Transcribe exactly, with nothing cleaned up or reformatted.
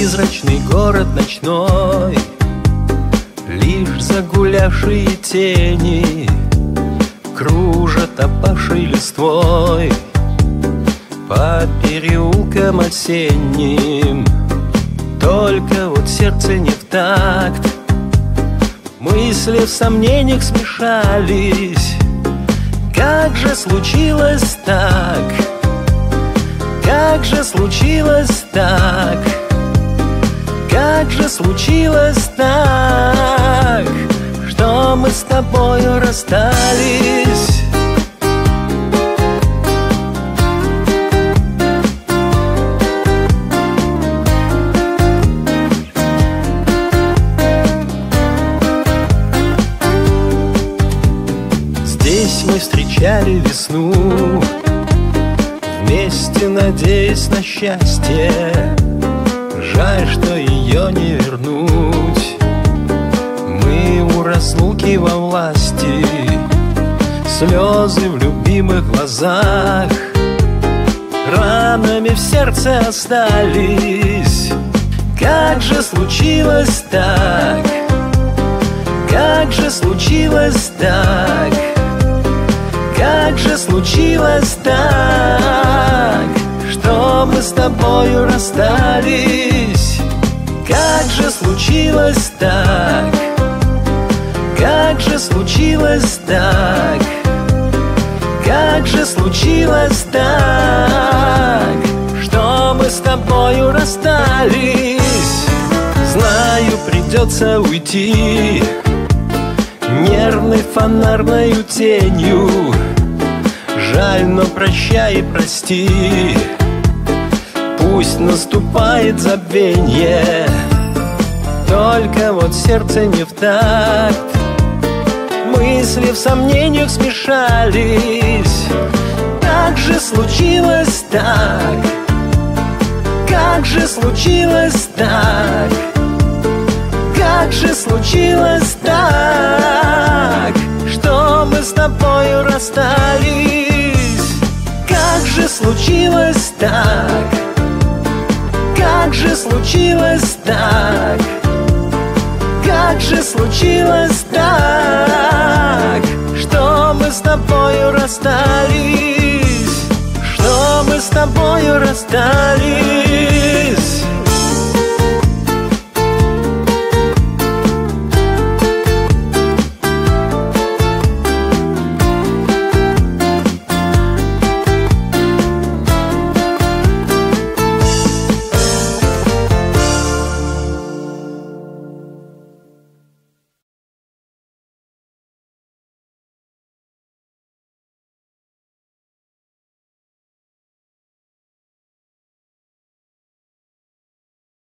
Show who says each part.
Speaker 1: Призрачный город ночной, лишь загулявшие тени кружат опавшей листвой по переулкам осенним. Только вот сердце не в такт, мысли в сомнениях смешались. Как же случилось так? Как же случилось так? Как же случилось так, что мы с тобою расстались? Здесь мы встречали весну, вместе надеясь на счастье. Жаль, что ее не вернуть. Мы у разлуки во власти, слезы в любимых глазах ранами в сердце остались. Как же случилось так? Как же случилось так? Как же случилось так, что мы с тобою расстались? Как же случилось так? Как же случилось так? Как же случилось так, что мы с тобою расстались? Знаю, придется уйти нервной фонарною тенью. Жаль, но прощай и прости, пусть наступает забвенье. Только вот сердце не в такт, мысли в сомнениях смешались. Как же случилось так? Как же случилось так? Как же случилось так, что мы с тобою расстались? Как же случилось так? Как же случилось так? Как же случилось так, что мы с тобою расстались? Что мы с тобою расстались?